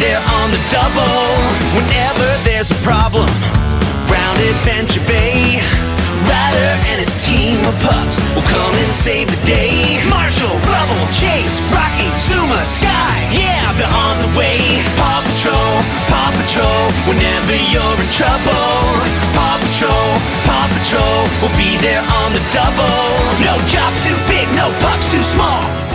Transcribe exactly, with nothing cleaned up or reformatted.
there on the double. Whenever there's a problem round Adventure Bay, Ryder and his team of pups will come and save the day. Marshall, Rubble, Chase, Rocky, Zuma, Sky, yeah, they're on the way. Paw Patrol, Paw Patrol, whenever you're in trouble. Paw Patrol, Paw Patrol, will be there on the double. No job's too big, no pup's too small.